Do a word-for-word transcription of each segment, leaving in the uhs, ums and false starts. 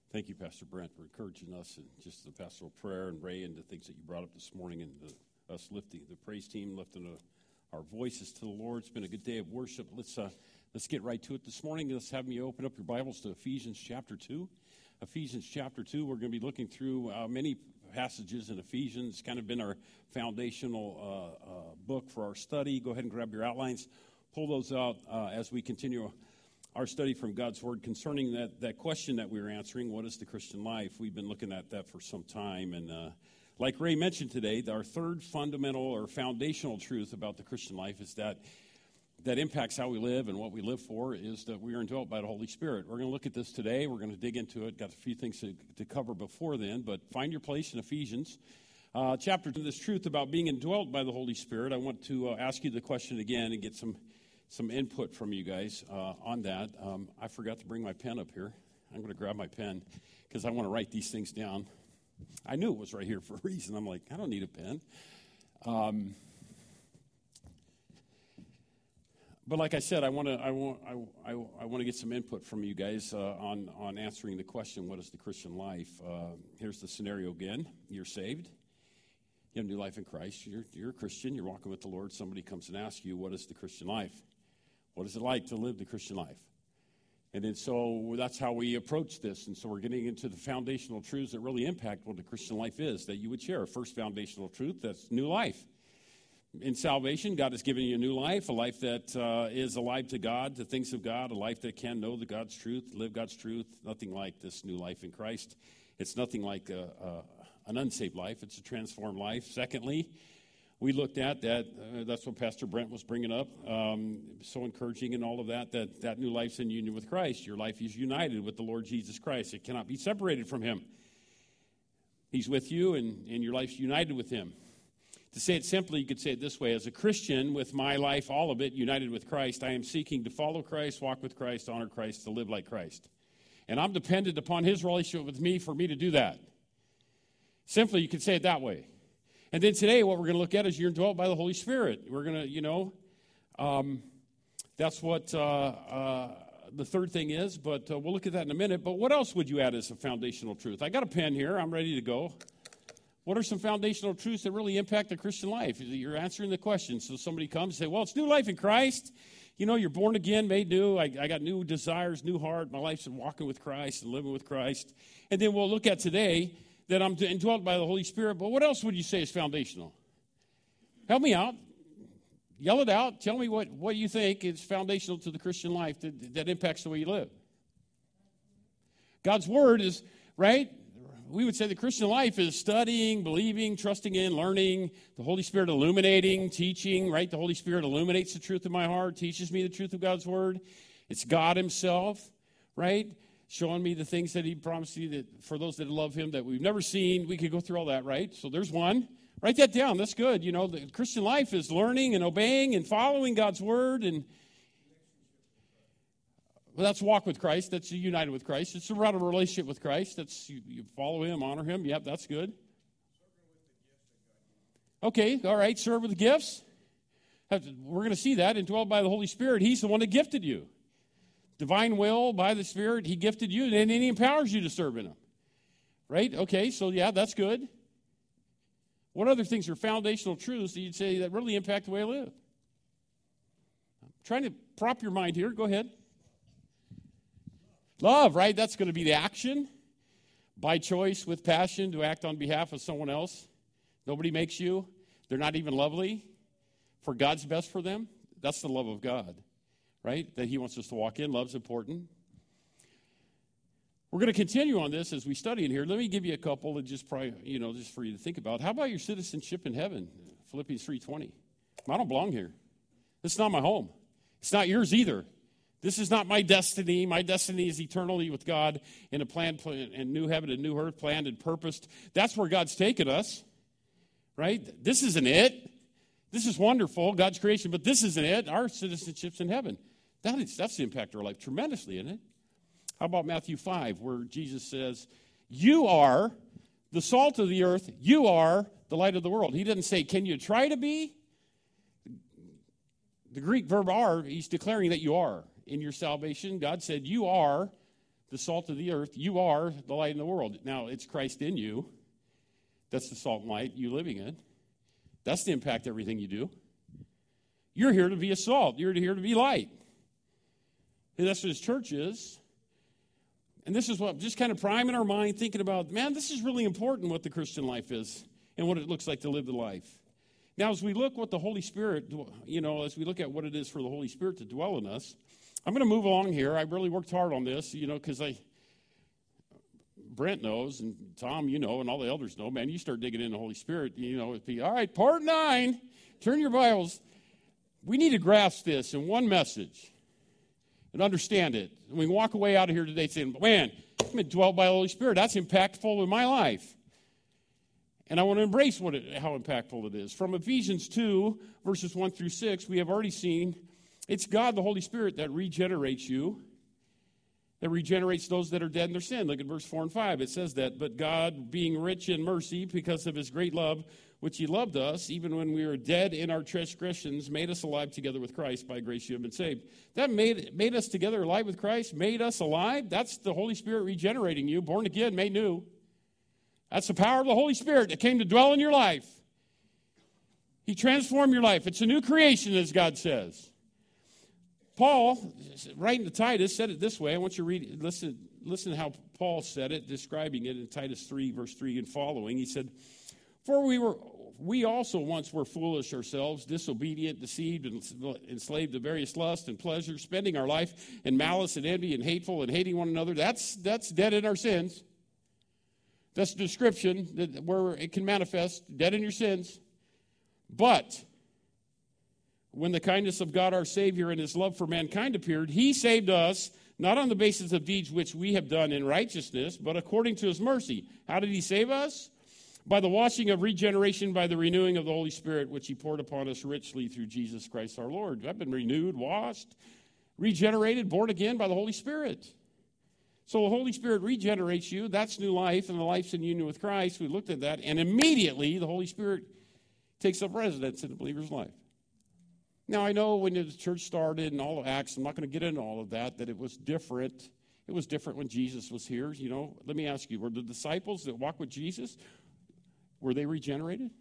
Thank you, Pastor Brent, for encouraging us and just the pastoral prayer and Ray and the things that you brought up this morning and the, us lifting the praise team, lifting a, our voices to the Lord. It's been a good day of worship. Let's uh, let's get right to it this morning. Let's have you open up your Bibles to Ephesians chapter two. Ephesians chapter two, we're going to be looking through uh, many passages in Ephesians. It's kind of been our foundational uh, uh, book for our study. Go ahead and grab your outlines. Pull those out uh, as we continue our study from God's Word concerning that, that question that we were answering, what is the Christian life? We've been looking at that for some time. And uh, like Ray mentioned today, our third fundamental or foundational truth about the Christian life is that that impacts how we live and what we live for is that we are indwelt by the Holy Spirit. We're going to look at this today. We're going to dig into it. Got a few things to, to cover before then, but find your place in Ephesians. Uh, chapter two, this truth about being indwelt by the Holy Spirit. I want to uh, ask you the question again and get some some input from you guys uh, on that. Um, I forgot to bring my pen up here. I'm going to grab my pen because I want to write these things down. I knew it was right here for a reason. I'm like, I don't need a pen. Um, but like I said, I want to I want I, I, I want to get some input from you guys uh, on on answering the question, what is the Christian life? Uh, here's the scenario again. You're saved. You have a new life in Christ. You're, you're a Christian. You're walking with the Lord. Somebody comes and asks you, what is the Christian life? What is it like to live the Christian life? And then so that's how we approach this. And so we're getting into the foundational truths that really impact what the Christian life is that you would share. First foundational truth, that's new life. In salvation, God has given you a new life, a life that uh, is alive to God, to things of God, a life that can know the God's truth, live God's truth. Nothing like this new life in Christ. It's nothing like a, a, an unsaved life. It's a transformed life. Secondly, we looked at that. Uh, that's what Pastor Brent was bringing up. Um, so encouraging in all of that, that that new life's in union with Christ. Your life is united with the Lord Jesus Christ. It cannot be separated from him. He's with you, and, and your life's united with him. To say it simply, you could say it this way. As a Christian, with my life, all of it, united with Christ, I am seeking to follow Christ, walk with Christ, honor Christ, to live like Christ. And I'm dependent upon his relationship with me for me to do that. Simply, you could say it that way. And then today, what we're going to look at is you're indwelt by the Holy Spirit. We're going to, you know, um, that's what uh, uh, the third thing is, but uh, we'll look at that in a minute. But what else would you add as a foundational truth? I got a pen here. I'm ready to go. What are some foundational truths that really impact the Christian life? You're answering the question. So somebody comes and say, well, it's new life in Christ. You know, you're born again, made new. I, I got new desires, new heart. My life's walking with Christ and living with Christ. And then we'll look at today that I'm indwelt by the Holy Spirit. But what else would you say is foundational? Help me out. Yell it out. Tell me what, what you think is foundational to the Christian life that, that impacts the way you live. God's Word is, right? We would say the Christian life is studying, believing, trusting in, learning, the Holy Spirit illuminating, teaching, right? The Holy Spirit illuminates the truth of my heart, teaches me the truth of God's Word. It's God himself, right? Showing me the things that he promised you that for those that love him that we've never seen. We could go through all that, right? So there's one. Write that down. That's good. You know, the Christian life is learning and obeying and following God's Word. And well, that's walk with Christ. That's united with Christ. It's about a relationship with Christ. That's you, you follow him, honor him. Yep, that's good. Okay, all right. Serve with the gifts. We're going to see that. Indwelled by the Holy Spirit. He's the one that gifted you. Divine will by the Spirit, he gifted you, and then he empowers you to serve in him. Right? Okay, so yeah, that's good. What other things are foundational truths that you'd say that really impact the way I live? I'm trying to prop your mind here. Go ahead. Love, right? That's going to be the action. By choice, with passion, to act on behalf of someone else. Nobody makes you. They're not even lovely. For God's best for them. That's the love of God. Right? That he wants us to walk in. Love's important. We're going to continue on this as we study in here. Let me give you a couple and just probably, you know, just for you to think about. How about your citizenship in heaven? Philippians three twenty. I don't belong here. This is not my home. It's not yours either. This is not my destiny. My destiny is eternally with God in a planned and new heaven and new earth, planned and purposed. That's where God's taken us. Right? This isn't it. This is wonderful, God's creation, but this isn't it. Our citizenship's in heaven. That is, that's the impact of our life tremendously, isn't it? How about Matthew five, where Jesus says, you are the salt of the earth. You are the light of the world. He doesn't say, can you try to be? The Greek verb are, he's declaring that you are. In your salvation, God said, you are the salt of the earth. You are the light in the world. Now, it's Christ in you. That's the salt and light you living in. That's to impact everything you do. You're here to be a salt. You're here to be light. And that's what his church is. And this is what, just kind of priming our mind, thinking about, man, this is really important what the Christian life is and what it looks like to live the life. Now, as we look what the Holy Spirit, you know, as we look at what it is for the Holy Spirit to dwell in us, I'm going to move along here. I really worked hard on this, you know, because I, Brent knows, and Tom, you know, and all the elders know, man, you start digging in the Holy Spirit, you know, it'd be, all right, part nine, turn your Bibles. We need to grasp this in one message and understand it. And we can walk away out of here today saying, man, I'm been dwelt by the Holy Spirit. That's impactful in my life. And I want to embrace what it, how impactful it is. From Ephesians two, verses one through six, we have already seen it's God, the Holy Spirit, that regenerates you, that regenerates those that are dead in their sin. Look at verse four and five. It says that, but God, being rich in mercy, because of his great love, which he loved us, even when we were dead in our transgressions, made us alive together with Christ. By grace you have been saved. That made, made us together alive with Christ, made us alive. That's the Holy Spirit regenerating you, born again, made new. That's the power of the Holy Spirit that came to dwell in your life. He transformed your life. It's a new creation, as God says. Paul, writing to Titus, said it this way. I want you to read, listen, listen to how Paul said it, describing it in Titus three, verse three and following. He said, For we were, we also once were foolish ourselves, disobedient, deceived, and enslaved to various lusts and pleasures, spending our life in malice and envy and hateful and hating one another. That's that's dead in our sins. That's a description that, where it can manifest, dead in your sins. But when the kindness of God our Savior and his love for mankind appeared, he saved us, not on the basis of deeds which we have done in righteousness, but according to his mercy. How did he save us? By the washing of regeneration, by the renewing of the Holy Spirit, which he poured upon us richly through Jesus Christ our Lord. I've been renewed, washed, regenerated, born again by the Holy Spirit. So the Holy Spirit regenerates you. That's new life, and the life's in union with Christ. We looked at that, and immediately the Holy Spirit takes up residence in the believer's life. Now, I know when the church started and all of Acts, I'm not going to get into all of that, that it was different. It was different when Jesus was here. You know, let me ask you, were the disciples that walked with Jesus, were they regenerated?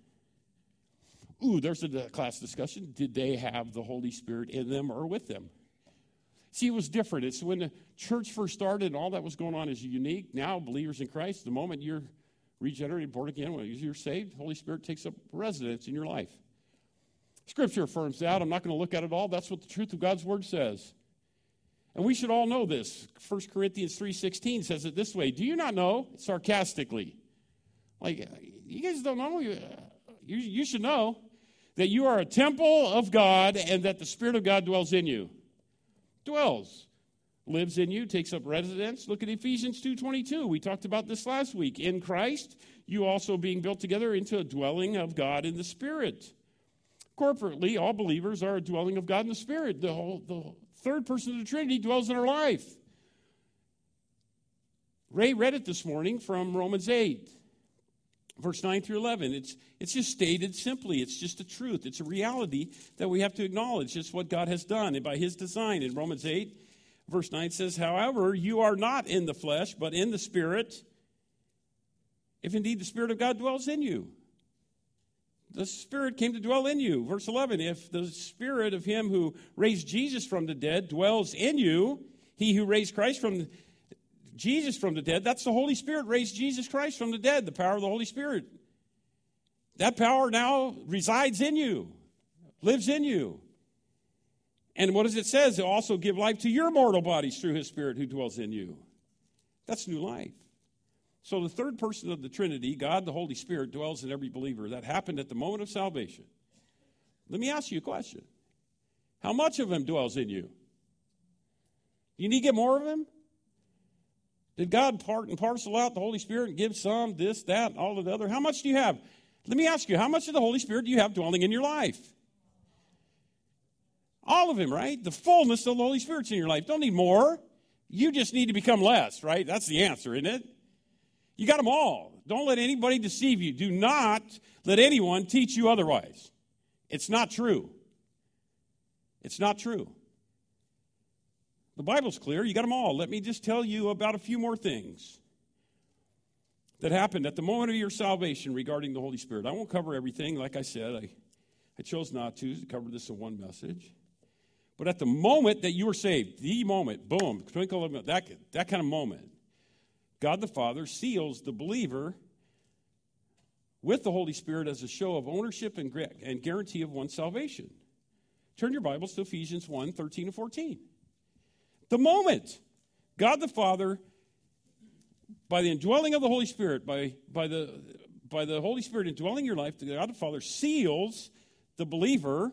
Ooh, there's a class discussion. Did they have the Holy Spirit in them or with them? See, it was different. It's when the church first started and all that was going on is unique. Now, believers in Christ, the moment you're regenerated, born again, when you're saved, the Holy Spirit takes up residence in your life. Scripture affirms that. I'm not going to look at it all. That's what the truth of God's word says. And we should all know this. First Corinthians three sixteen says it this way. Do you not know? Sarcastically. Like, you guys don't know? You, you should know that you are a temple of God and that the Spirit of God dwells in you. Dwells. Lives in you, takes up residence. Look at Ephesians two twenty-two. We talked about this last week. In Christ, you also being built together into a dwelling of God in the Spirit. Corporately, all believers are a dwelling of God in the Spirit. The whole, the third person of the Trinity dwells in our life. Ray read it this morning from Romans eight, verse nine through eleven. It's, it's just stated simply. It's just a truth. It's a reality that we have to acknowledge. It's what God has done and by his design. In Romans eight, verse nine says, however, you are not in the flesh, but in the Spirit, if indeed the Spirit of God dwells in you. The Spirit came to dwell in you. Verse eleven, if the Spirit of him who raised Jesus from the dead dwells in you, he who raised Christ from the, Jesus from the dead, that's the Holy Spirit raised Jesus Christ from the dead, the power of the Holy Spirit. That power now resides in you, lives in you. And what does it say? It also give life to your mortal bodies through his Spirit who dwells in you. That's new life. So the third person of the Trinity, God the Holy Spirit, dwells in every believer. That happened at the moment of salvation. Let me ask you a question. How much of him dwells in you? Do you need to get more of him? Did God part and parcel out the Holy Spirit and give some, this, that, and all of the other? How much do you have? Let me ask you, how much of the Holy Spirit do you have dwelling in your life? All of him, right? The fullness of the Holy Spirit's in your life. Don't need more. You just need to become less, right? That's the answer, isn't it? You got them all. Don't let anybody deceive you. Do not let anyone teach you otherwise. It's not true. It's not true. The Bible's clear. You got them all. Let me just tell you about a few more things that happened at the moment of your salvation regarding the Holy Spirit. I won't cover everything. Like I said, I, I chose not to, to cover this in one message. But at the moment that you were saved, the moment, boom, twinkle of that, that kind of moment, God the Father seals the believer with the Holy Spirit as a show of ownership and, and guarantee of one's salvation. Turn your Bibles to Ephesians one, thirteen and fourteen. The moment God the Father, by the indwelling of the Holy Spirit, by, by, the, by the Holy Spirit indwelling your life, God the Father seals the believer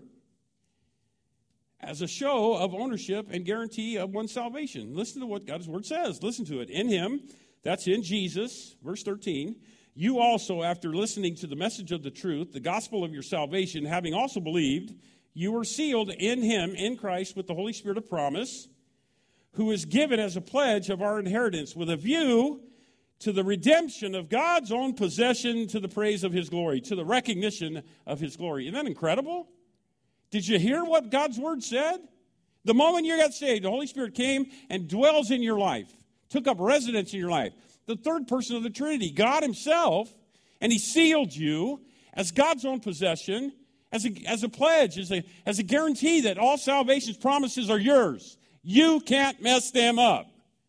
as a show of ownership and guarantee of one's salvation. Listen to what God's Word says. Listen to it. In Him, that's in Jesus, verse thirteen, you also, after listening to the message of the truth, the gospel of your salvation, having also believed, you were sealed in Him, in Christ, with the Holy Spirit of promise, who is given as a pledge of our inheritance with a view to the redemption of God's own possession, to the praise of His glory, to the recognition of His glory. Isn't that incredible? Did you hear what God's Word said? The moment you got saved, the Holy Spirit came and dwells in your life, took up residence in your life. The third person of the Trinity, God Himself, and He sealed you as God's own possession, as a, as a pledge, as a, as a guarantee that all salvation's promises are yours. You can't mess them up.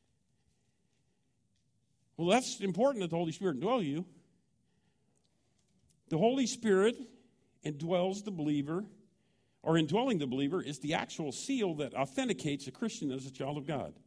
Well, that's important that the Holy Spirit indwell you. The Holy Spirit indwells the believer, or indwelling the believer is the actual seal that authenticates a Christian as a child of God.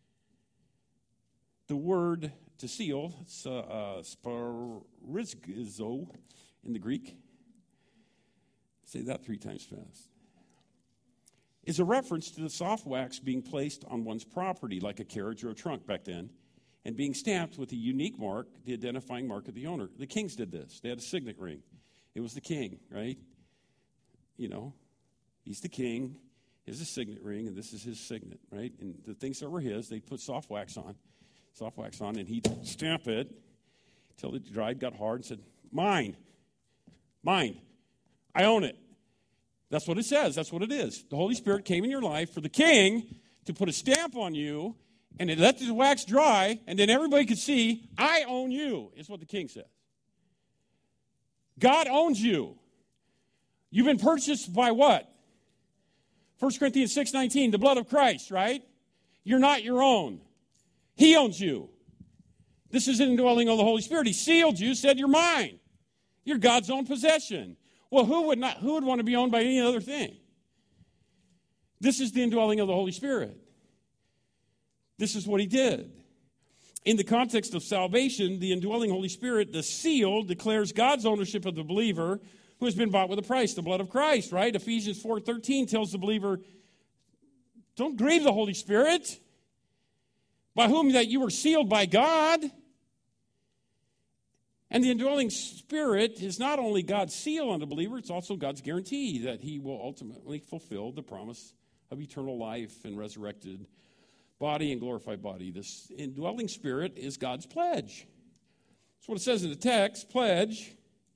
The word to seal, it's uh, uh, sparizzo in the Greek. Say that three times fast. Is a reference to the soft wax being placed on one's property, like a carriage or a trunk back then, and being stamped with a unique mark, the identifying mark of the owner. The kings did this. They had a signet ring. It was the king, right? You know, he's the king. Here's a signet ring, and this is his signet, right? And the things that were his, they put soft wax on, soft wax on, and he'd stamp it until it dried, got hard, and said, mine, mine, I own it. That's what it says. That's what it is. The Holy Spirit came in your life for the king to put a stamp on you, and it let the wax dry, and then everybody could see, I own you, is what the king says. God owns you. You've been purchased by what? First Corinthians six nineteen, the blood of Christ, right? You're not your own. He owns you. This is an indwelling of the Holy Spirit. He sealed you, said you're mine. You're God's own possession. Well, who would not? Who would want to be owned by any other thing? This is the indwelling of the Holy Spirit. This is what He did. In the context of salvation, the indwelling Holy Spirit, the seal, declares God's ownership of the believer who has been bought with a price, the blood of Christ, right? Ephesians four thirteen tells the believer, don't grieve the Holy Spirit, by whom that you were sealed by God. And the indwelling Spirit is not only God's seal on the believer, it's also God's guarantee that He will ultimately fulfill the promise of eternal life and resurrected body and glorified body. This indwelling Spirit is God's pledge. That's what it says in the text, pledge.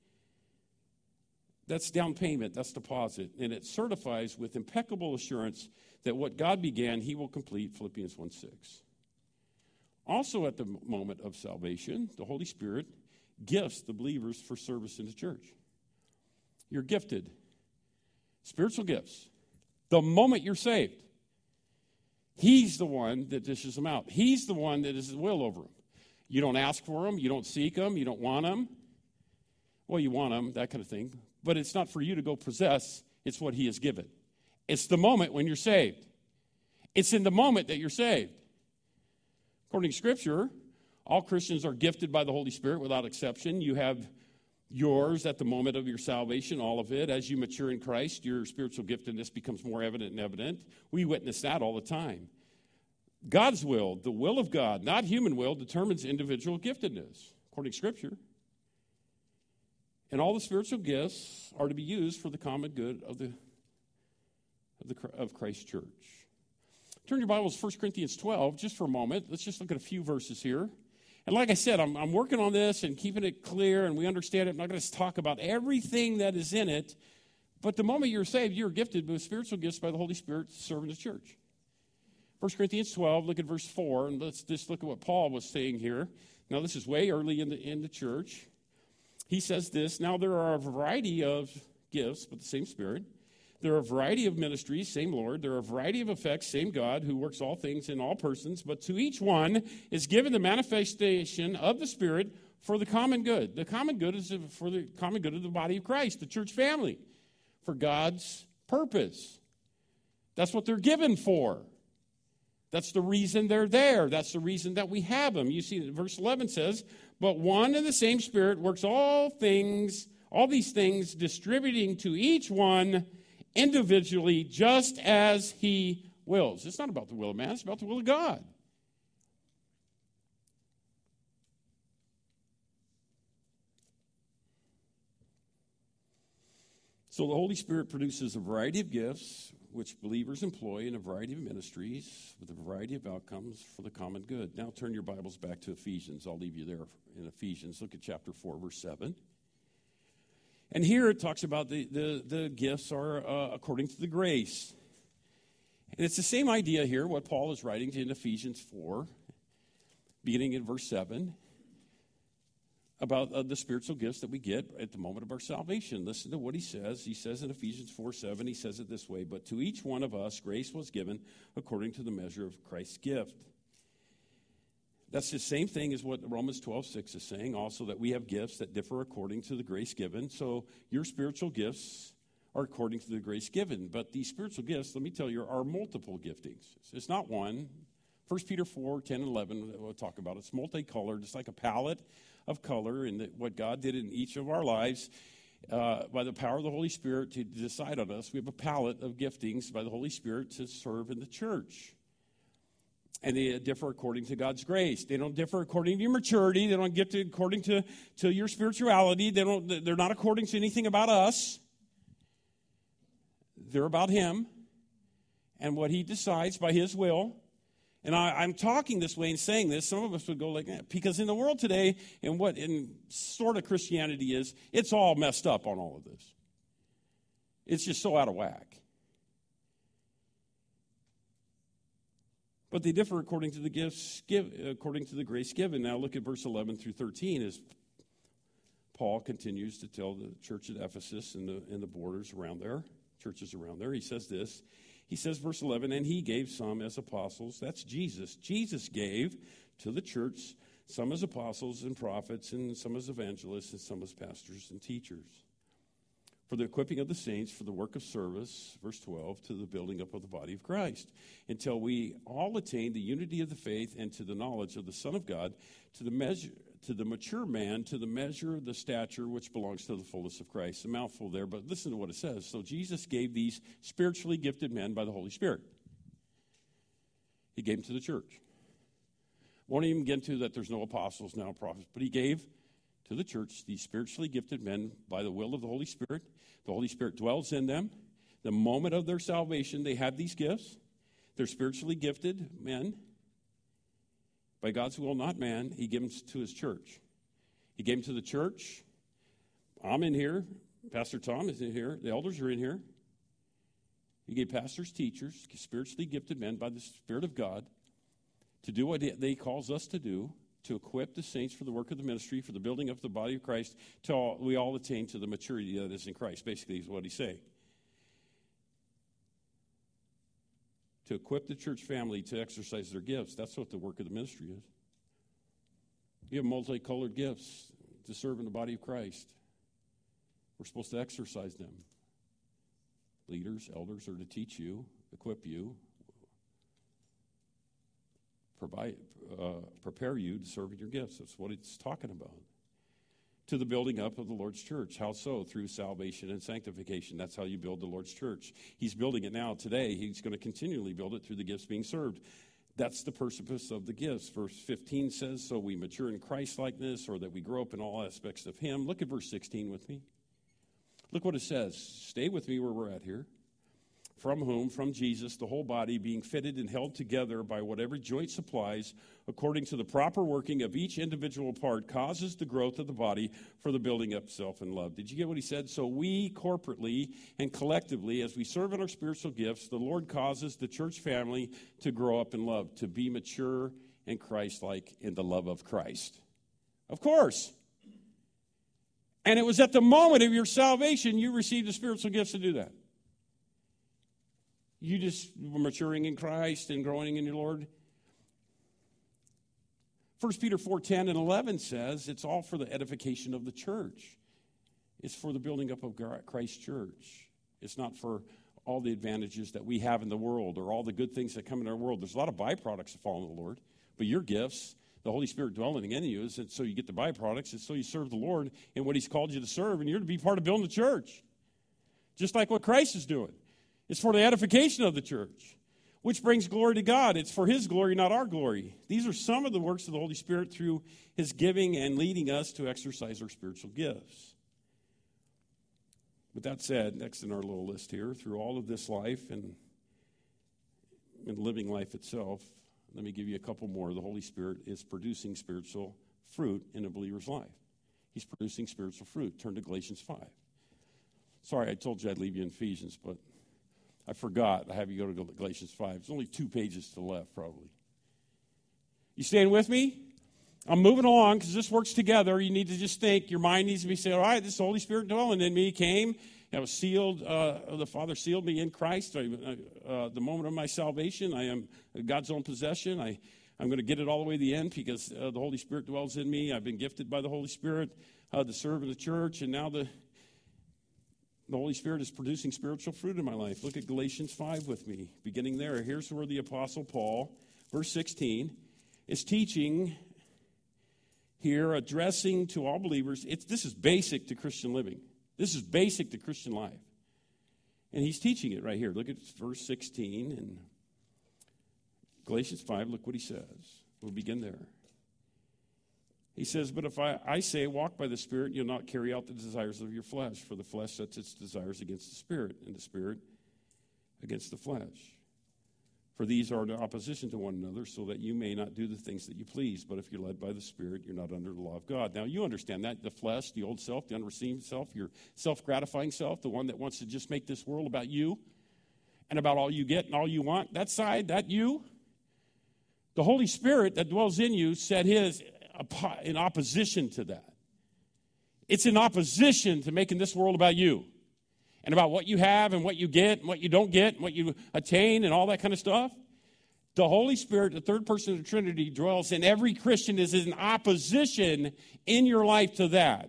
That's down payment, that's deposit. And it certifies with impeccable assurance that what God began, He will complete, Philippians one six. Also at the moment of salvation, the Holy Spirit gifts the believers for service in the church. You're gifted. Spiritual gifts. The moment you're saved, He's the one that dishes them out. He's the one that is the will over them. You don't ask for them. You don't seek them. You don't want them. Well, you want them, that kind of thing. But it's not for you to go possess. It's what He has given. It's the moment when you're saved. It's in the moment that you're saved. According to Scripture, all Christians are gifted by the Holy Spirit without exception. You have yours at the moment of your salvation, all of it. As you mature in Christ, your spiritual giftedness becomes more evident and evident. We witness that all the time. God's will, the will of God, not human will, determines individual giftedness, according to Scripture. And all the spiritual gifts are to be used for the common good of the of, the, of Christ's church. Turn your Bibles to First Corinthians twelve, just for a moment. Let's just look at a few verses here. And like I said, I'm, I'm working on this and keeping it clear, and we understand it. I'm not going to talk about everything that is in it. But the moment you're saved, you're gifted with spiritual gifts by the Holy Spirit to serve in the church. First Corinthians twelve, look at verse four, and let's just look at what Paul was saying here. Now, this is way early in the, in the church. He says this, now there are a variety of gifts, but the same Spirit. There are a variety of ministries, same Lord. There are a variety of effects, same God, who works all things in all persons. But to each one is given the manifestation of the Spirit for the common good. The common good is for the common good of the body of Christ, the church family, for God's purpose. That's what they're given for. That's the reason they're there. That's the reason that we have them. You see, verse eleven says, but one and the same Spirit works all things, all these things, distributing to each one individually just as he wills. It's not about the will of man, it's about the will of God. So the Holy Spirit produces a variety of gifts which believers employ in a variety of ministries with a variety of outcomes for the common good. Now turn your Bibles back to Ephesians. I'll leave you there in Ephesians. Look at chapter four, verse seven. And here it talks about the, the, the gifts are uh, according to the grace. And it's the same idea here, what Paul is writing in Ephesians four, beginning in verse seven, about uh, the spiritual gifts that we get at the moment of our salvation. Listen to what he says. He says in Ephesians four seven, he says it this way, but to each one of us grace was given according to the measure of Christ's gift. That's the same thing as what Romans twelve six is saying, also that we have gifts that differ according to the grace given. So your spiritual gifts are according to the grace given. But these spiritual gifts, let me tell you, are multiple giftings. It's not one. First Peter four ten and eleven, we'll talk about it. It's multicolored. It's like a palette of color, and what God did in each of our lives uh, by the power of the Holy Spirit to decide on us. We have a palette of giftings by the Holy Spirit to serve in the church. And they differ according to God's grace. They don't differ according to your maturity. They don't get to according to, to your spirituality. They don't, they're not according to anything about us. They're about Him and what He decides by His will. And I, I'm talking this way and saying this. Some of us would go like that. Because in the world today, and what in sort of Christianity is, it's all messed up on all of this. It's just so out of whack. But they differ according to the gifts, give, according to the grace given. Now look at verse eleven through thirteen as Paul continues to tell the church at Ephesus and the, and the borders around there, churches around there. He says this. He says, verse eleven, and he gave some as apostles. That's Jesus. Jesus gave to the church some as apostles and prophets, and some as evangelists, and some as pastors and teachers, for the equipping of the saints, for the work of service, verse twelve, to the building up of the body of Christ, until we all attain the unity of the faith and to the knowledge of the Son of God, to the measure, to the mature man, to the measure of the stature which belongs to the fullness of Christ. A mouthful there, but listen to what it says. So Jesus gave these spiritually gifted men by the Holy Spirit. He gave them to the church. Won't even get into that there's no apostles now, prophets, but he gave to the church these spiritually gifted men by the will of the Holy Spirit. The Holy Spirit dwells in them. The moment of their salvation, they have these gifts. They're spiritually gifted men. By God's will, not man, he gave them to his church. He gave them to the church. I'm in here. Pastor Tom is in here. The elders are in here. He gave pastors, teachers, spiritually gifted men by the Spirit of God to do what they calls us to do, to equip the saints for the work of the ministry, for the building up of the body of Christ, till we all attain to the maturity that is in Christ, basically is what he's saying. To equip the church family to exercise their gifts. That's what the work of the ministry is. You have multicolored gifts to serve in the body of Christ. We're supposed to exercise them. Leaders, elders are to teach you, equip you, provide, uh, prepare you to serve in your gifts. That's what it's talking about. To the building up of the Lord's church. How so? Through salvation and sanctification. That's how you build the Lord's church. He's building it now today. He's going to continually build it through the gifts being served. That's the purpose of the gifts. Verse fifteen says, so we mature in Christ-likeness, or that we grow up in all aspects of Him. Look at verse sixteen with me. Look what it says. Stay with me where we're at here. from whom, from Jesus, the whole body, being fitted and held together by whatever joint supplies, according to the proper working of each individual part, causes the growth of the body for the building up self in love. Did you get what he said? So we corporately and collectively, as we serve in our spiritual gifts, the Lord causes the church family to grow up in love, to be mature and Christ-like in the love of Christ. Of course. And it was at the moment of your salvation you received the spiritual gifts to do that. You just were maturing in Christ and growing in your Lord. First Peter four, ten and eleven says it's all for the edification of the church. It's for the building up of Christ's church. It's not for all the advantages that we have in the world or all the good things that come in our world. There's a lot of byproducts of following the Lord. But your gifts, the Holy Spirit dwelling in you, is so you get the byproducts. It's so you serve the Lord in what he's called you to serve. And you're to be part of building the church. Just like what Christ is doing. It's for the edification of the church, which brings glory to God. It's for his glory, not our glory. These are some of the works of the Holy Spirit through his giving and leading us to exercise our spiritual gifts. With that said, next in our little list here, through all of this life and, and living life itself, let me give you a couple more. The Holy Spirit is producing spiritual fruit in a believer's life. He's producing spiritual fruit. Turn to Galatians five. Sorry, I told you I'd leave you in Ephesians, but I forgot. I have you go to Galatians five. It's only two pages to the left, probably. You staying with me? I'm moving along because this works together. You need to just think. Your mind needs to be saying, all right, this Holy Spirit dwelling in me came. I was sealed. Uh, the Father sealed me in Christ. I, uh, the moment of my salvation, I am God's own possession. I, I'm going to get it all the way to the end because uh, the Holy Spirit dwells in me. I've been gifted by the Holy Spirit uh, to serve in the church, and now the The Holy Spirit is producing spiritual fruit in my life. Look at Galatians five with me, beginning there. Here's where the Apostle Paul, verse sixteen, is teaching here, addressing to all believers. It's, this is basic to Christian living. This is basic to Christian life. And he's teaching it right here. Look at verse sixteen in Galatians five. Look what he says. We'll begin there. He says, but if I, I say, walk by the Spirit, you'll not carry out the desires of your flesh, for the flesh sets its desires against the Spirit, and the Spirit against the flesh. For these are in opposition to one another, so that you may not do the things that you please. But if you're led by the Spirit, you're not under the law of God. Now, you understand that. The flesh, the old self, the unreceived self, your self-gratifying self, the one that wants to just make this world about you and about all you get and all you want, that side, that you. The Holy Spirit that dwells in you set his in opposition to that. It's in opposition to making this world about you and about what you have and what you get and what you don't get and what you attain and all that kind of stuff. The Holy Spirit, the third person of the Trinity, dwells in every Christian, is in opposition in your life to that.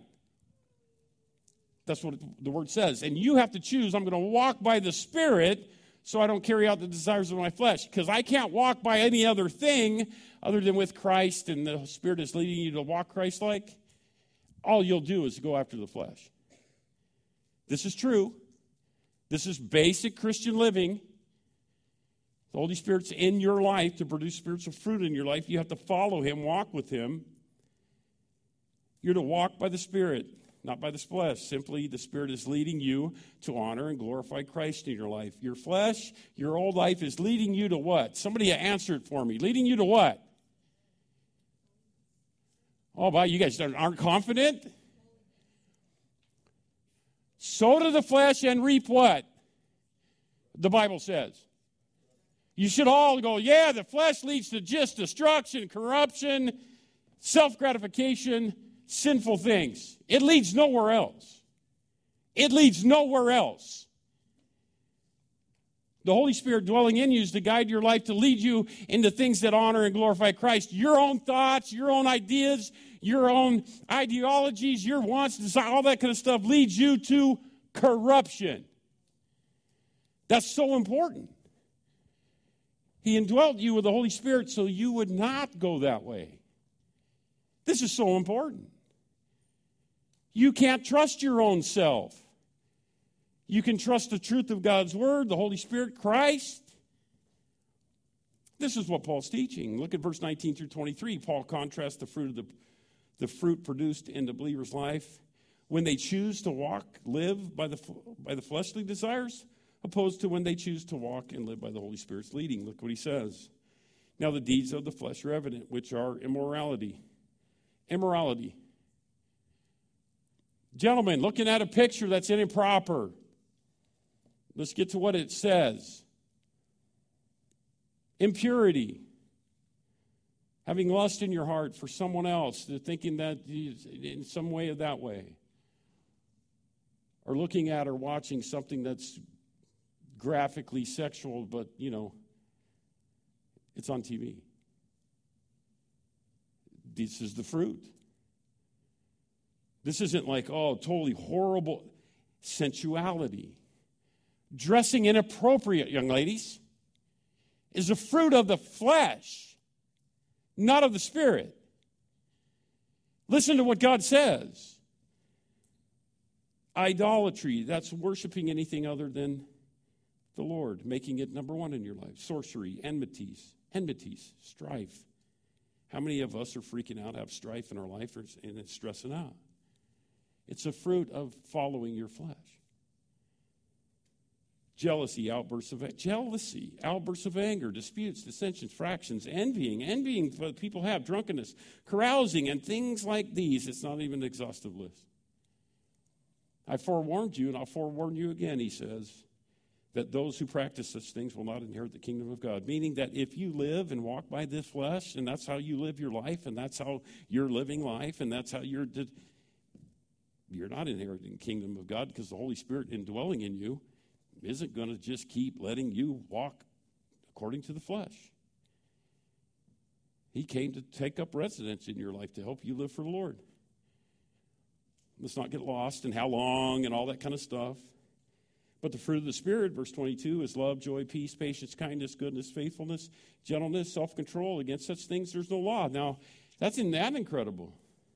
That's what the word says. And you have to choose, I'm going to walk by the Spirit so I don't carry out the desires of my flesh, because I can't walk by any other thing other than with Christ, and the Spirit is leading you to walk Christ-like. All you'll do is go after the flesh. This is true. This is basic Christian living. The Holy Spirit's in your life to produce spiritual fruit in your life. You have to follow him, walk with him. You're to walk by the Spirit, not by the flesh. Simply, the Spirit is leading you to honor and glorify Christ in your life. Your flesh, your old life is leading you to what? Somebody answer it for me. Leading you to what? Oh, wow, you guys aren't confident? Sow to the flesh and reap what? The Bible says. You should all go, yeah, the flesh leads to just destruction, corruption, self-gratification, sinful things. It leads nowhere else. It leads nowhere else. The Holy Spirit dwelling in you is to guide your life, to lead you into things that honor and glorify Christ. Your own thoughts, your own ideas, your own ideologies, your wants, all that kind of stuff leads you to corruption. That's so important. He indwelt you with the Holy Spirit so you would not go that way. This is so important. You can't trust your own self. You can trust the truth of God's Word, the Holy Spirit, Christ. This is what Paul's teaching. Look at verse nineteen through twenty-three. Paul contrasts the fruit of the, the fruit produced in the believer's life when they choose to walk, live by the by the fleshly desires. opposed to when they choose to walk and live by the Holy Spirit's leading. Look what he says. Now the deeds of the flesh are evident, which are immorality. Immorality. Gentlemen, looking at a picture that's improper. Let's get to what it says. Impurity. Having lust in your heart for someone else, thinking that in some way or that way. Or looking at or watching something that's graphically sexual, but, you know, it's on T V. This is the fruit. This isn't like, oh, totally horrible sensuality. Dressing inappropriate, young ladies, is a fruit of the flesh, not of the Spirit. Listen to what God says. Idolatry, that's worshiping anything other than the Lord, making it number one in your life. Sorcery, enmities, enmities, strife. How many of us are freaking out, have strife in our life, and it's stressing out? It's a fruit of following your flesh. Jealousy, outbursts of jealousy, outbursts of anger, disputes, dissensions, fractions, envying, envying what people have, drunkenness, carousing, and things like these. It's not even an exhaustive list. I forewarned you, and I'll forewarn you again, he says, that those who practice such things will not inherit the kingdom of God. Meaning that if you live and walk by this flesh, and that's how you live your life, and that's how you're living life, and that's how you're, you're not inheriting the kingdom of God, because the Holy Spirit indwelling in you isn't going to just keep letting you walk according to the flesh. He came to take up residence in your life to help you live for the Lord. Let's not get lost in how long and all that kind of stuff. But the fruit of the Spirit, verse twenty-two, is love, joy, peace, patience, kindness, goodness, faithfulness, gentleness, self-control. Against such things there's no law. Now, that's in that incredible.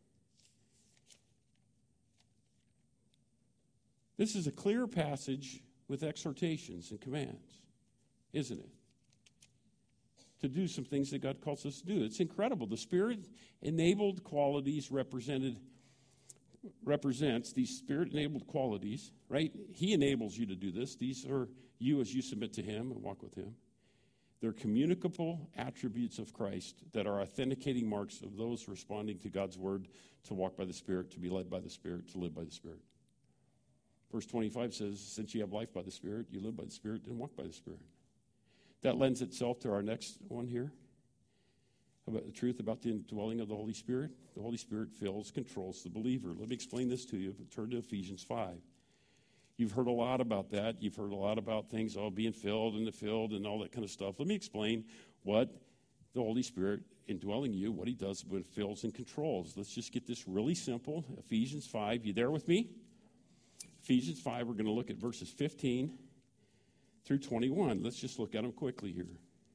This is a clear passage with exhortations and commands, isn't it? To do some things that God calls us to do. It's incredible. The Spirit-enabled qualities represented represents these Spirit-enabled qualities, right? He enables you to do this. These are you as you submit to Him and walk with Him. They're communicable attributes of Christ that are authenticating marks of those responding to God's Word to walk by the Spirit, to be led by the Spirit, to live by the Spirit. Verse twenty-five says, since you have life by the Spirit, you live by the Spirit and walk by the Spirit. That lends itself to our next one here. About the truth about the indwelling of the Holy Spirit. The Holy Spirit fills, controls the believer. Let me explain this to you. Turn to Ephesians five. You've heard a lot about that. You've heard a lot about things, all being filled in the field and all that kind of stuff. Let me explain what the Holy Spirit indwelling you, what He does when it fills and controls. Let's just get this really simple. Ephesians five. You there with me? Ephesians five, we're going to look at verses fifteen through twenty-one. Let's just look at them quickly here.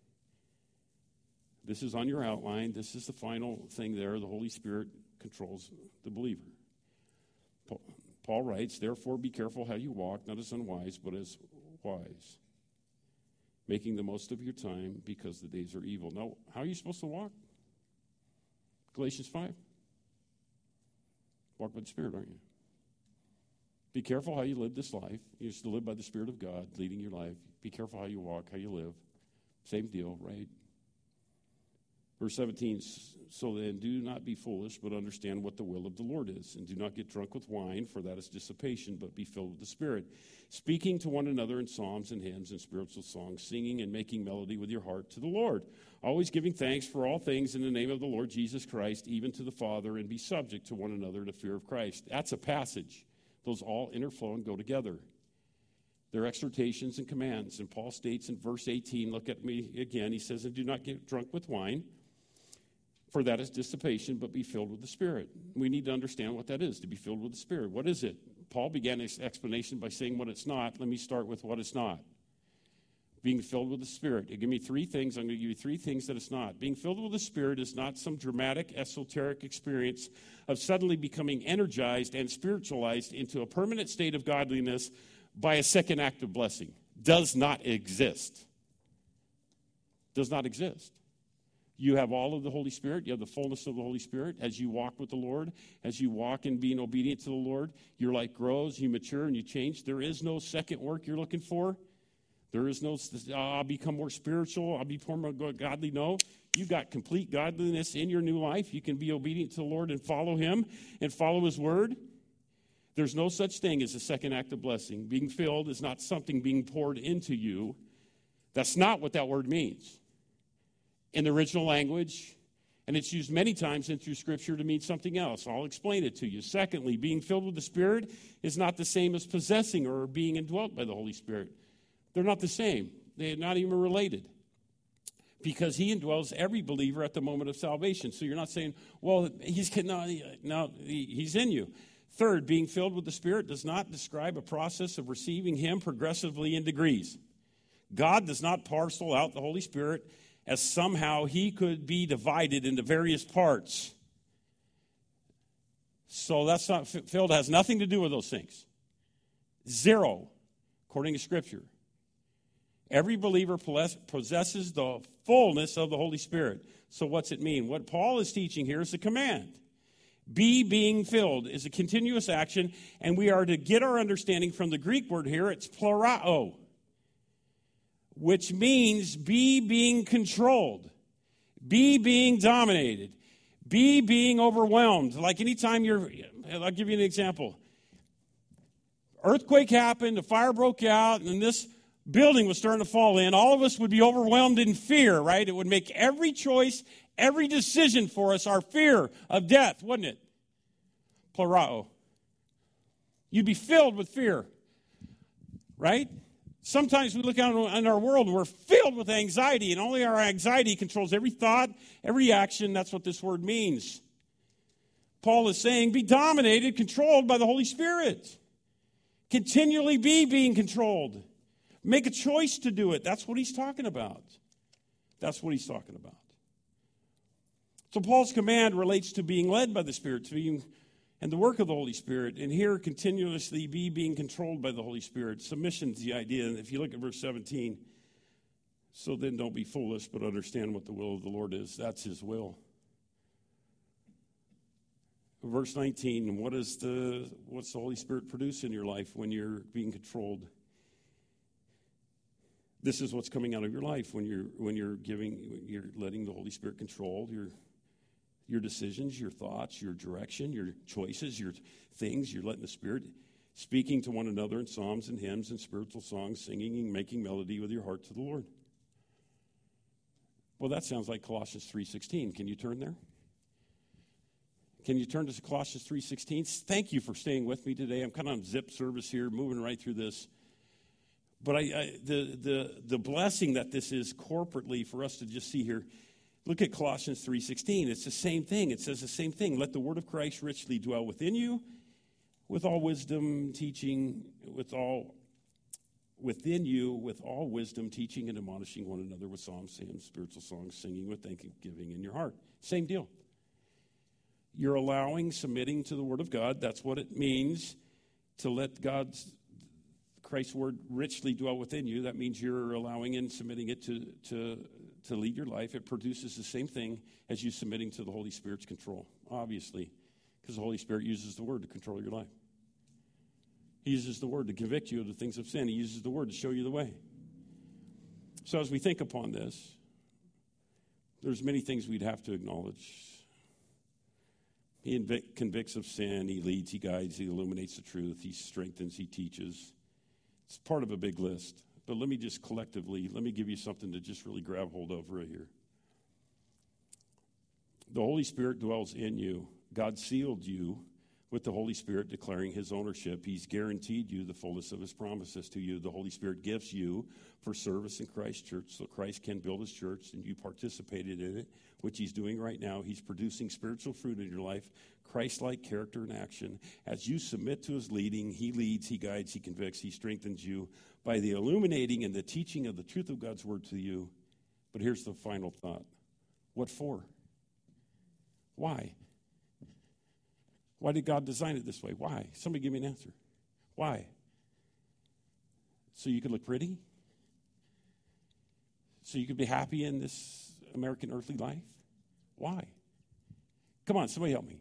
This is on your outline. This is the final thing there. The Holy Spirit controls the believer. Paul writes, therefore be careful how you walk, not as unwise, but as wise, making the most of your time because the days are evil. Now, how are you supposed to walk? Galatians five. Walk by the Spirit, aren't you? Be careful how you live this life. You're to live by the Spirit of God leading your life. Be careful how you walk, how you live. Same deal, right? Verse seventeen, so then do not be foolish, but understand what the will of the Lord is. And do not get drunk with wine, for that is dissipation, but be filled with the Spirit. Speaking to one another in psalms and hymns and spiritual songs, singing and making melody with your heart to the Lord. Always giving thanks for all things in the name of the Lord Jesus Christ, even to the Father, and be subject to one another in the fear of Christ. That's a passage. Those all interflow and go together. They're exhortations and commands. And Paul states in verse eighteen, look at me again, he says, and do not get drunk with wine, for that is dissipation, but be filled with the Spirit. We need to understand what that is, to be filled with the Spirit. What is it? Paul began his explanation by saying what it's not. Let me start with what it's not. Being filled with the Spirit. Give me three things. I'm going to give you three things that it's not. Being filled with the Spirit is not some dramatic, esoteric experience of suddenly becoming energized and spiritualized into a permanent state of godliness by a second act of blessing. Does not exist. Does not exist. You have all of the Holy Spirit. You have the fullness of the Holy Spirit. As you walk with the Lord, as you walk in being obedient to the Lord, your life grows, you mature, and you change. There is no second work you're looking for. There is no, oh, I'll become more spiritual, I'll be more godly. No, you've got complete godliness in your new life. You can be obedient to the Lord and follow him and follow his word. There's no such thing as a second act of blessing. Being filled is not something being poured into you. That's not what that word means in the original language, and it's used many times in through Scripture to mean something else. I'll explain it to you. Secondly, being filled with the Spirit is not the same as possessing or being indwelt by the Holy Spirit. They're not the same. They're not even related, because he indwells every believer at the moment of salvation. So you're not saying, well, he's no, no, he's in you. Third, being filled with the Spirit does not describe a process of receiving him progressively in degrees. God does not parcel out the Holy Spirit as somehow he could be divided into various parts. So that's not filled, has nothing to do with those things. Zero, according to Scripture. Every believer possesses the fullness of the Holy Spirit. So what's it mean? What Paul is teaching here is a command. Be being filled is a continuous action, and we are to get our understanding from the Greek word here. It's plurao, which means be being controlled, be being dominated, be being overwhelmed. Like anytime you're, I'll give you an example. Earthquake happened, a fire broke out, and this building was starting to fall in. All of us would be overwhelmed in fear, right? It would make every choice, every decision for us our fear of death, wouldn't it? Plurao. You'd be filled with fear, right? Sometimes we look out in our world and we're filled with anxiety, and only our anxiety controls every thought, every action. That's what this word means. Paul is saying, be dominated, controlled by the Holy Spirit. Continually be being controlled. Make a choice to do it. That's what he's talking about. That's what he's talking about. So Paul's command relates to being led by the Spirit, to being and the work of the Holy Spirit. And here, continuously be being controlled by the Holy Spirit. Submission is the idea. And if you look at verse seventeen, so then don't be foolish, but understand what the will of the Lord is. That's his will. Verse nineteen, what is the what's the Holy Spirit produce in your life when you're being controlled? This is what's coming out of your life when you're when you're giving, you're letting the Holy Spirit control your your decisions, your thoughts, your direction, your choices, your things. You're letting the Spirit, speaking to one another in psalms and hymns and spiritual songs, singing and making melody with your heart to the Lord. Well, that sounds like Colossians three sixteen. Can you turn there? Can you turn to Colossians three sixteen? Thank you for staying with me today. I'm kind of on zip service here, moving right through this. But I, I, the, the, the blessing that this is corporately for us to just see here, look at Colossians three sixteen. It's the same thing. It says the same thing. Let the word of Christ richly dwell within you, with all wisdom, teaching, with all within you, with all wisdom, teaching and admonishing one another with psalms, hymns, spiritual songs, singing with thanksgiving in your heart. Same deal. You're allowing, submitting to the word of God. That's what it means to let God's Christ's word richly dwell within you. That means you're allowing and submitting it to, to, to lead your life. It produces the same thing as you submitting to the Holy Spirit's control, obviously, because the Holy Spirit uses the word to control your life. He uses the word to convict you of the things of sin. He uses the word to show you the way. So as we think upon this, there's many things we'd have to acknowledge. He invic- convicts of sin. He leads, he guides, he illuminates the truth. He strengthens, he teaches. It's part of a big list. But let me just collectively, let me give you something to just really grab hold of right here. The Holy Spirit dwells in you. God sealed you with the Holy Spirit, declaring his ownership. He's guaranteed you the fullness of his promises to you. The Holy Spirit gives you for service in Christ's church so Christ can build his church, and you participated in it, which he's doing right now. He's producing spiritual fruit in your life, Christ-like character and action. As you submit to his leading, he leads, he guides, he convicts, he strengthens you by the illuminating and the teaching of the truth of God's word to you. But here's the final thought. What for? Why? Why did God design it this way? Why? Somebody give me an answer. Why? So you could look pretty? So you could be happy in this American earthly life? Why? Come on, somebody help me.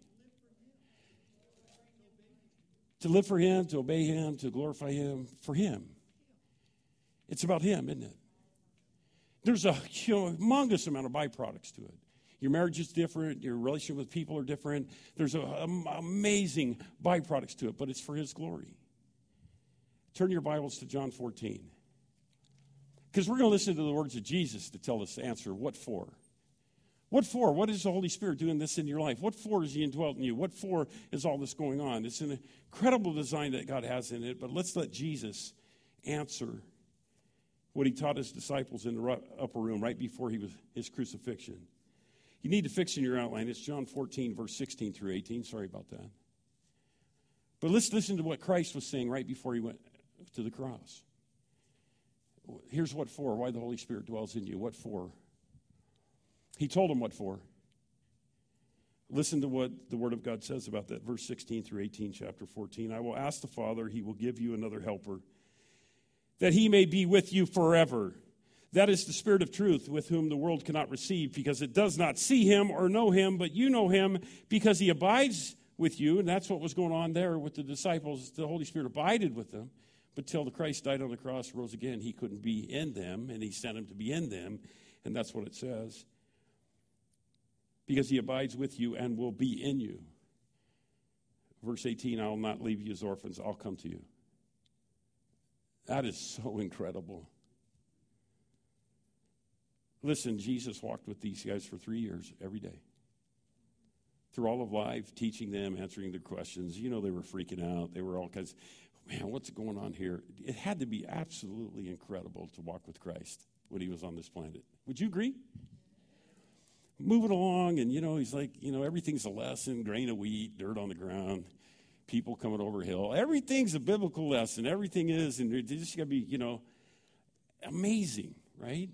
To live for him, to obey him, to glorify him, for him. It's about him, isn't it? There's a humongous amount of byproducts to it. Your marriage is different. Your relationship with people are different. There's a, um, amazing byproducts to it, but it's for his glory. Turn your Bibles to John fourteen. Because we're going to listen to the words of Jesus to tell us the answer. What for? What for? What is the Holy Spirit doing this in your life? What for is he indwelt in you? What for is all this going on? It's an incredible design that God has in it, but let's let Jesus answer what he taught his disciples in the upper room right before he was his crucifixion. You need to fix in your outline. It's John fourteen, verse sixteen through eighteen. Sorry about that. But let's listen to what Christ was saying right before he went to the cross. Here's what for, why the Holy Spirit dwells in you. What for? He told them what for. Listen to what the Word of God says about that. Verse sixteen through eighteen, chapter fourteen. I will ask the Father, he will give you another helper, that he may be with you forever. That is the Spirit of truth, with whom the world cannot receive, because it does not see him or know him, but you know him, because he abides with you. And that's what was going on there with the disciples. The Holy Spirit abided with them. But till the Christ died on the cross, rose again, he couldn't be in them, and he sent him to be in them. And that's what it says. Because he abides with you and will be in you. Verse eighteen, I will not leave you as orphans, I'll come to you. That is so incredible. Listen, Jesus walked with these guys for three years, every day. Through all of life, teaching them, answering their questions. You know, they were freaking out. They were all kinds of, man, what's going on here? It had to be absolutely incredible to walk with Christ when he was on this planet. Would you agree? Moving along, and, you know, he's like, you know, everything's a lesson, grain of wheat, dirt on the ground, people coming over a hill. Everything's a biblical lesson. Everything is, and it's just got to be, you know, amazing, right?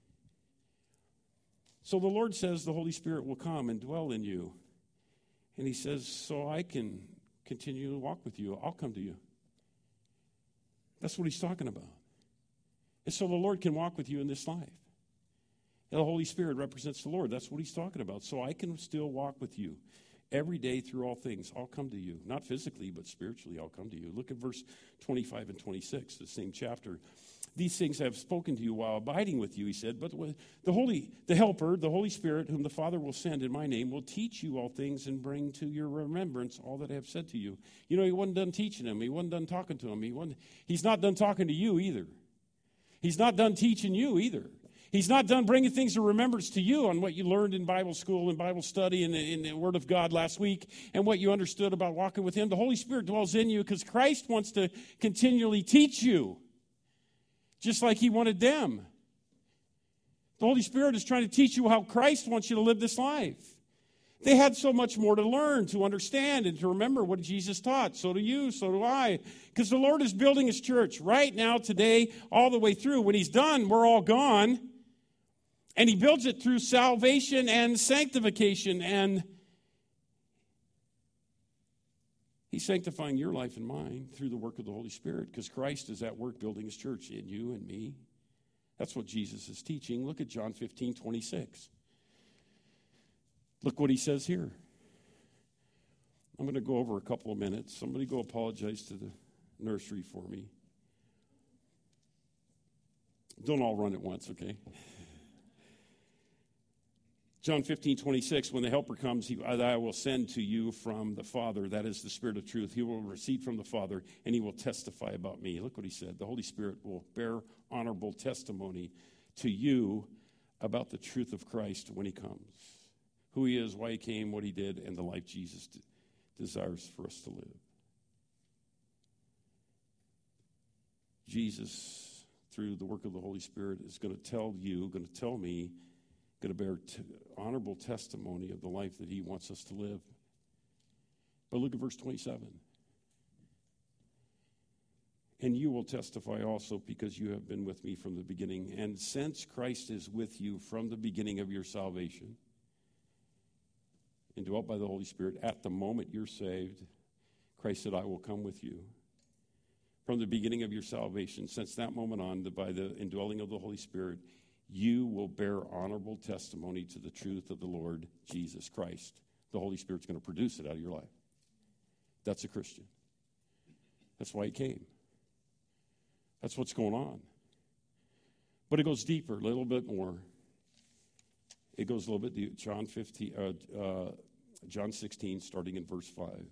So the Lord says the Holy Spirit will come and dwell in you. And he says, so I can continue to walk with you. I'll come to you. That's what he's talking about. And so the Lord can walk with you in this life. And the Holy Spirit represents the Lord. That's what he's talking about. So I can still walk with you every day through all things. I'll come to you. Not physically, but spiritually, I'll come to you. Look at verse twenty-five and twenty-six, the same chapter. These things I have spoken to you while abiding with you, he said. But the Holy, the Helper, the Holy Spirit, whom the Father will send in my name, will teach you all things and bring to your remembrance all that I have said to you. You know, he wasn't done teaching him. He wasn't done talking to him. He wasn't, he's not done talking to you either. He's not done teaching you either. He's not done bringing things to remembrance to you on what you learned in Bible school and Bible study and in the Word of God last week and what you understood about walking with him. The Holy Spirit dwells in you because Christ wants to continually teach you, just like he wanted them. The Holy Spirit is trying to teach you how Christ wants you to live this life. They had so much more to learn, to understand, and to remember what Jesus taught. So do you, so do I. Because the Lord is building his church right now, today, all the way through. When he's done, we're all gone. And he builds it through salvation and sanctification. And he's sanctifying your life and mine through the work of the Holy Spirit, because Christ is at work building his church in you and me. That's what Jesus is teaching. Look at John fifteen, twenty-six. Look what he says here. I'm going to go over a couple of minutes. Somebody go apologize to the nursery for me. Don't all run at once, okay? John fifteen, twenty-six, when the Helper comes, he, I will send to you from the Father. That is the Spirit of truth. He will receive from the Father, and he will testify about me. Look what he said. The Holy Spirit will bear honorable testimony to you about the truth of Christ when he comes. Who he is, why he came, what he did, and the life Jesus d- desires for us to live. Jesus, through the work of the Holy Spirit, is going to tell you, going to tell me, going to bear t- honorable testimony of the life that he wants us to live. But look at verse twenty-seven. And you will testify also, because you have been with me from the beginning. And since Christ is with you from the beginning of your salvation, and dwelt by the Holy Spirit, at the moment you're saved, Christ said, I will come with you. From the beginning of your salvation, since that moment on, by the indwelling of the Holy Spirit, you will bear honorable testimony to the truth of the Lord Jesus Christ. The Holy Spirit's going to produce it out of your life. That's a Christian. That's why he came. That's what's going on. But it goes deeper, a little bit more. It goes a little bit deeper. John fifteen, uh, uh, John sixteen, starting in verse five.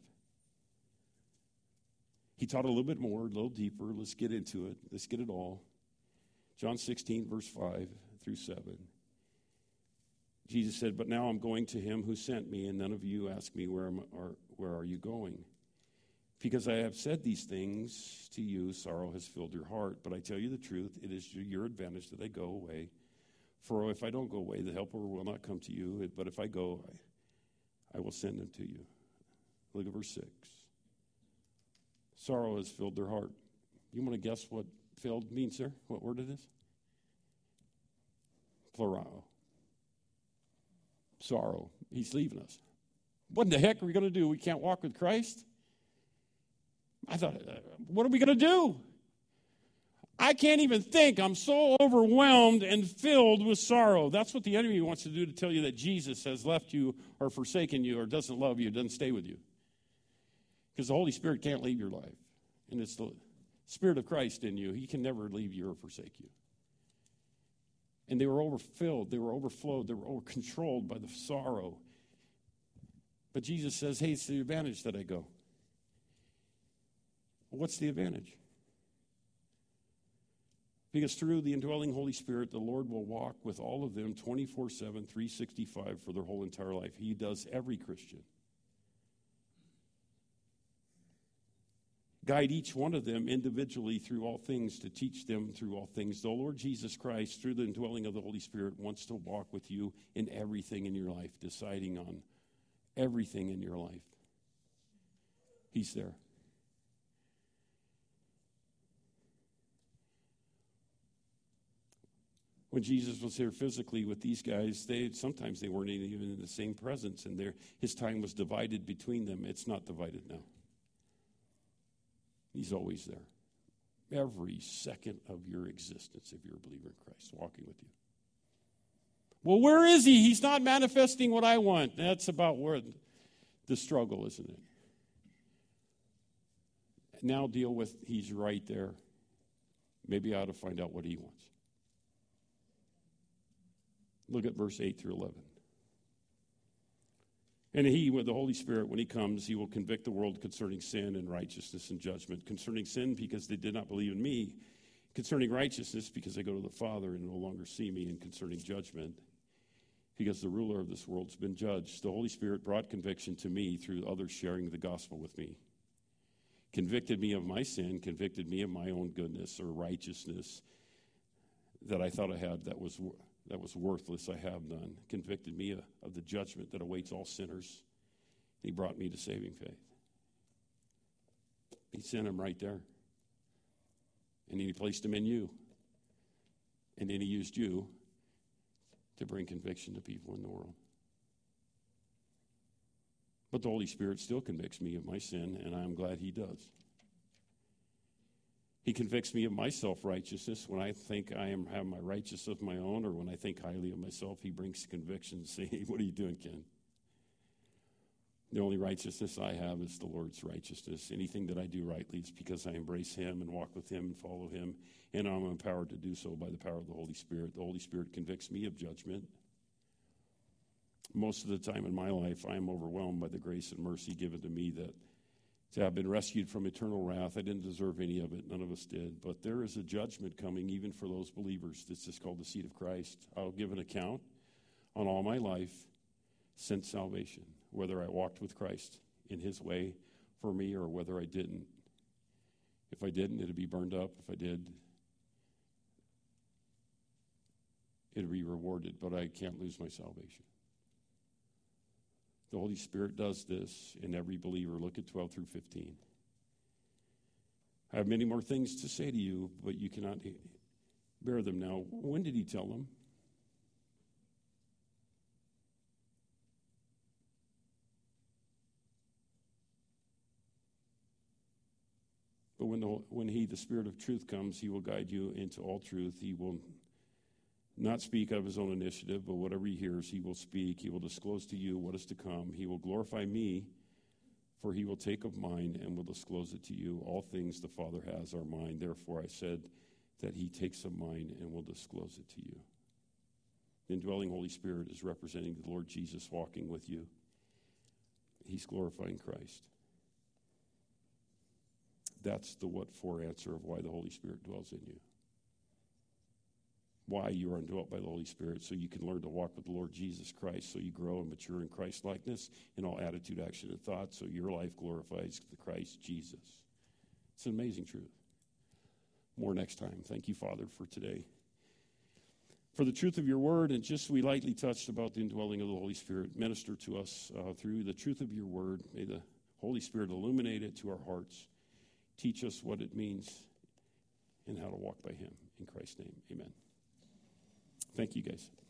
He taught a little bit more, a little deeper. Let's get into it. Let's get it all. John sixteen, verse five through seven. Jesus said, "But now I'm going to him who sent me, and none of you ask me, where, am, or, where are you going? Because I have said these things to you, sorrow has filled your heart. But I tell you the truth, it is to your advantage that I go away. For if I don't go away, the Helper will not come to you. But if I go, I, I will send him to you." Look at verse six. Sorrow has filled their heart. You want to guess what filled means there? What word it is? Plurao. Sorrow. He's leaving us. What in the heck are we going to do? We can't walk with Christ? I thought, uh, what are we going to do? I can't even think. I'm so overwhelmed and filled with sorrow. That's what the enemy wants to do, to tell you that Jesus has left you or forsaken you or doesn't love you, doesn't stay with you. Because the Holy Spirit can't leave your life. And it's the Spirit of Christ in you. He can never leave you or forsake you. And they were overfilled. They were overflowed. They were over-controlled by the sorrow. But Jesus says, hey, it's the advantage that I go. Well, what's the advantage? Because through the indwelling Holy Spirit, the Lord will walk with all of them twenty-four seven, three sixty-five for their whole entire life. He does every Christian. Guide each one of them individually through all things, to teach them through all things. The Lord Jesus Christ, through the indwelling of the Holy Spirit, wants to walk with you in everything in your life, deciding on everything in your life. He's there. When Jesus was here physically with these guys, they sometimes they weren't even in the same presence, and their his time was divided between them. It's not divided now. He's always there. Every second of your existence, if you're a believer in Christ, walking with you. Well, where is he? He's not manifesting what I want. That's about where the struggle, isn't it? Now deal with, he's right there. Maybe I ought to find out what he wants. Look at verse eight through eleven. And he, with the Holy Spirit, when he comes, he will convict the world concerning sin and righteousness and judgment. Concerning sin, because they did not believe in me. Concerning righteousness, because they go to the Father and no longer see me. And concerning judgment, because the ruler of this world's been judged. The Holy Spirit brought conviction to me through others sharing the gospel with me. Convicted me of my sin, convicted me of my own goodness or righteousness that I thought I had that was that was worthless, I have none. Convicted me of, of the judgment that awaits all sinners. He brought me to saving faith. He sent him right there. And he placed him in you. And then he used you to bring conviction to people in the world. But the Holy Spirit still convicts me of my sin, and I'm glad he does. He convicts me of my self-righteousness. When I think I am have my righteousness of my own, or when I think highly of myself, he brings conviction, saying, hey, what are you doing, Ken? The only righteousness I have is the Lord's righteousness. Anything that I do rightly is because I embrace him and walk with him and follow him, and I'm empowered to do so by the power of the Holy Spirit. The Holy Spirit convicts me of judgment. Most of the time in my life, I am overwhelmed by the grace and mercy given to me that to have been rescued from eternal wrath. I didn't deserve any of it. None of us did. But there is a judgment coming even for those believers. This is called the seat of Christ. I'll give an account on all my life since salvation, whether I walked with Christ in his way for me or whether I didn't. If I didn't, it'd be burned up. If I did, it'd be rewarded. But I can't lose my salvation. The Holy Spirit does this in every believer. Look at twelve through fifteen. I have many more things to say to you, but you cannot bear them now. When did he tell them? But when, the, when he, the Spirit of truth, comes, he will guide you into all truth. He will not speak of his own initiative, but whatever he hears, he will speak. He will disclose to you what is to come. He will glorify me, for he will take of mine and will disclose it to you. All things the Father has are mine. Therefore I said that he takes of mine and will disclose it to you. The indwelling Holy Spirit is representing the Lord Jesus walking with you. He's glorifying Christ. That's the what for answer of why the Holy Spirit dwells in you. Why you are indwelt by the Holy Spirit, so you can learn to walk with the Lord Jesus Christ, so you grow and mature in Christ likeness in all attitude, action, and thought, so your life glorifies the Christ Jesus. It's an amazing truth. More next time. Thank you, Father, for today. For the truth of your word, and just we lightly touched about the indwelling of the Holy Spirit. Minister to us uh, through the truth of your word. May the Holy Spirit illuminate it to our hearts. Teach us what it means and how to walk by him. In Christ's name, amen. Thank you, guys.